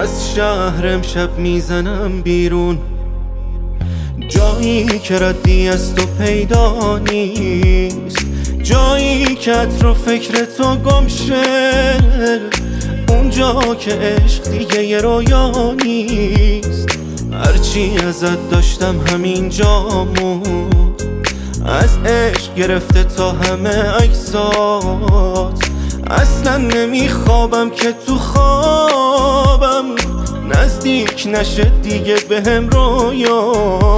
از شهر امشب میزنم بیرون، جایی که ردی از تو پیدا نیست، جایی که عطر و فکر تو گم شه، اونجا که عشق دیگه یه رویا نیست. هرچی ازت داشتم همینجا موند، از عشق گرفته تا همه عکسات. اصلا نمیخوابم که تو خوابم نزدیک نشه دیگه بهم رویا.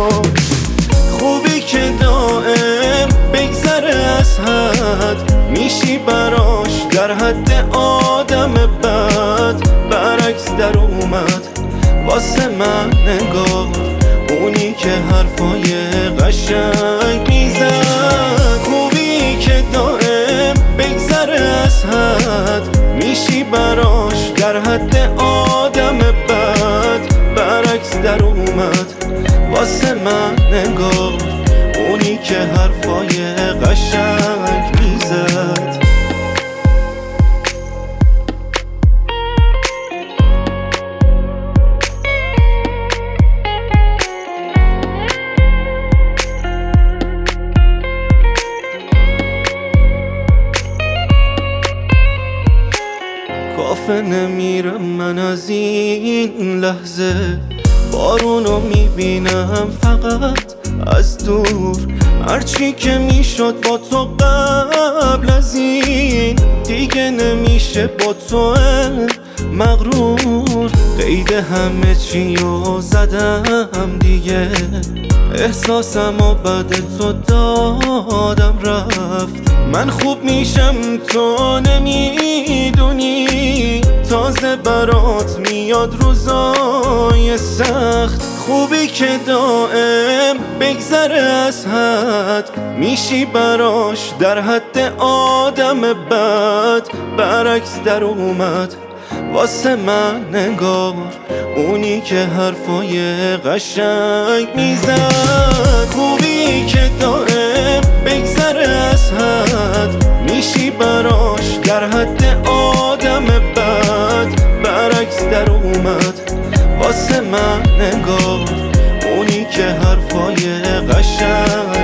خوبی که دائم بگذره از حد، میشی براش در حد آدم بد. برعکس در اومد واسه من نگاه، اونی که حرفای قشنگ میزد. خوبی که دائم بگذره از حد، میشی براش در حد آدم بد. برعکس در اومد واسه من نگاه، اونی که حرفای قشنگ میزد. کافه نمیرم من از این لحظه، بارونو میبینم فقط از دور. هرچی که میشد با تو قبل از این، دیگه نمیشه با تو مغرور. قید همه چیو زدم دیگه، احساسم و بعد تو دادم رفت. من خوب میشم تو نمیدونی، تازه برات میاد روزای سخت. خوبی که دائم بگذره از حد، میشی براش در حد آدم بد. برعکس در اومد واسه من نگار، اونی که حرفای قشنگ میزد. خوبی که دائم بگذره از حد، میشی براش در حد آدم بد. برعکس در اومد واسه من نگار، اونی که حرفای قشنگ